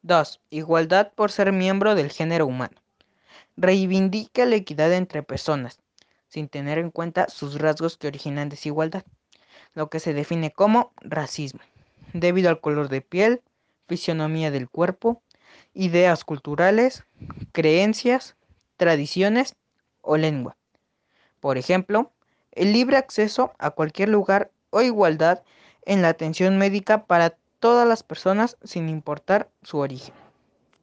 2. Igualdad por ser miembro del género humano. Reivindica la equidad entre personas, sin tener en cuenta sus rasgos que originan desigualdad, lo que se define como racismo, debido al color de piel, fisionomía del cuerpo, ideas culturales, creencias, tradiciones o lengua. Por ejemplo, el libre acceso a cualquier lugar o igualdad en la atención médica para todas las personas sin importar su origen.